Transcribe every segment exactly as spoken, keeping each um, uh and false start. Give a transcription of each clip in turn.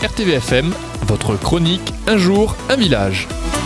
R T V F M, votre chronique Un jour, un village.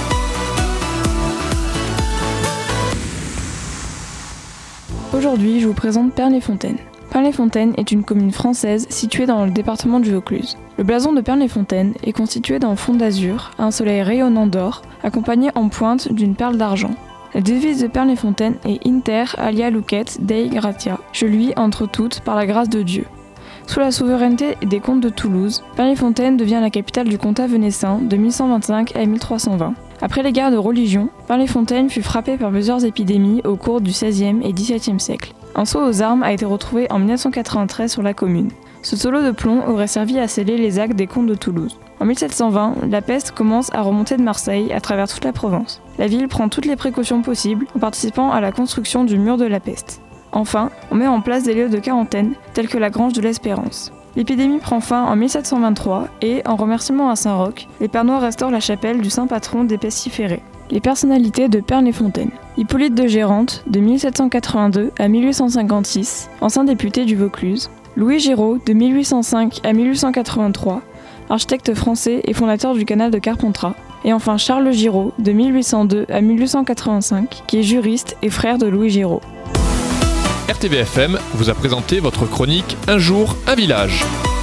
Aujourd'hui, je vous présente Pernes-les-Fontaines. Pernes-les-Fontaines est une commune française située dans le département du Vaucluse. Le blason de Pernes-les-Fontaines est constitué d'un fond d'azur, un soleil rayonnant d'or, accompagné en pointe d'une perle d'argent. La devise de Pernes-les-Fontaines est Inter alia lucet Dei gratia, je luis entre toutes par la grâce de Dieu. Sous la souveraineté des comtes de Toulouse, Pernes-les-Fontaines devient la capitale du comtat venessin de mille cent vingt-cinq à mille trois cent vingt. Après les guerres de religion, Pernes-les-Fontaines fut frappée par plusieurs épidémies au cours du seizième et dix-septième siècle. Un seau aux armes a été retrouvé en mille neuf cent quatre-vingt-treize sur la commune. Ce solo de plomb aurait servi à sceller les actes des comtes de Toulouse. En mille sept cent vingt, la peste commence à remonter de Marseille à travers toute la Provence. La ville prend toutes les précautions possibles en participant à la construction du mur de la peste. Enfin, on met en place des lieux de quarantaine, tels que la grange de l'Espérance. L'épidémie prend fin en mille sept cent vingt-trois et, en remerciement à Saint-Roch, les Pernois restaurent la chapelle du saint patron des pestiférés. Les personnalités de Pernes-les-Fontaines. Hippolyte de Gérante, de mille sept cent quatre-vingt-deux à mille huit cent cinquante-six, ancien député du Vaucluse. Louis Giraud, de mille huit cent cinq à mille huit cent quatre-vingt-trois, architecte français et fondateur du canal de Carpentras. Et enfin Charles Giraud, de mille huit cent deux à mille huit cent quatre-vingt-cinq, qui est juriste et frère de Louis Giraud. R T V F M vous a présenté votre chronique Un jour, un village.